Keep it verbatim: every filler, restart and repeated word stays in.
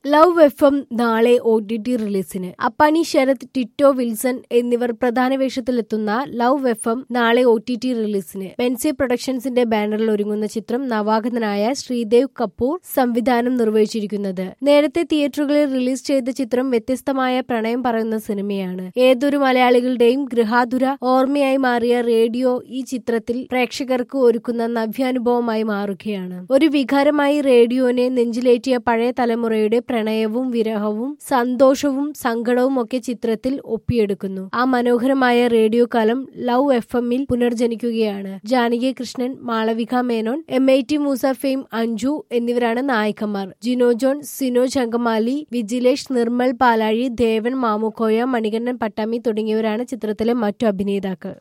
Love F M നാളെ O T T റിലീസിന്. Appani Sarath, Tito Wilson എന്നിവർ പ്രധാന വേഷത്തിലെത്തുന്ന ലവ് എഫ് എം നാളെ ഒ ടി ടി റിലീസിന്. ബെൻസി പ്രൊഡക്ഷൻസിന്റെ ബാനറിൽ ഒരുങ്ങുന്ന ചിത്രം നവാഗതനായ ശ്രീദേവ് കപൂർ സംവിധാനം നിർവഹിച്ചിരിക്കുന്നത്. നേരത്തെ തിയേറ്ററുകളിൽ റിലീസ് ചെയ്ത ചിത്രം വ്യത്യസ്തമായ പ്രണയം പറയുന്ന സിനിമയാണ്. ഏതൊരു മലയാളികളുടെയും ഗൃഹാതുര ഓർമ്മയായി മാറിയ റേഡിയോ ഈ ചിത്രത്തിൽ പ്രേക്ഷകർക്ക് ഒരുക്കുന്ന നവ്യാനുഭവമായി മാറുകയാണ്. ഒരു വികാരമായി റേഡിയോനെ നെഞ്ചിലേറ്റിയ പഴയ തലമുറയുടെ പ്രണയവും വിരഹവും സന്തോഷവും സങ്കടവും ഒക്കെ ചിത്രത്തിൽ ഒപ്പിയെടുക്കുന്നു. ആ മനോഹരമായ റേഡിയോ കാലം ലവ് എഫ് എമ്മിൽ പുനർജനിക്കുകയാണ്. Janaki Krishnan, Malavika Menon, M I T Moosa, fame Anju എന്നിവരാണ് നായികമാർ. ജിനോ ജോൺ, സിനോ ചങ്കമാലി, വിജിലേഷ്, നിർമ്മൽ പാലാഴി, ദേവൻ മാമുക്കോയ, മണികണ്ഠൻ പട്ടാമി തുടങ്ങിയവരാണ് ചിത്രത്തിലെ മറ്റു അഭിനേതാക്കൾ.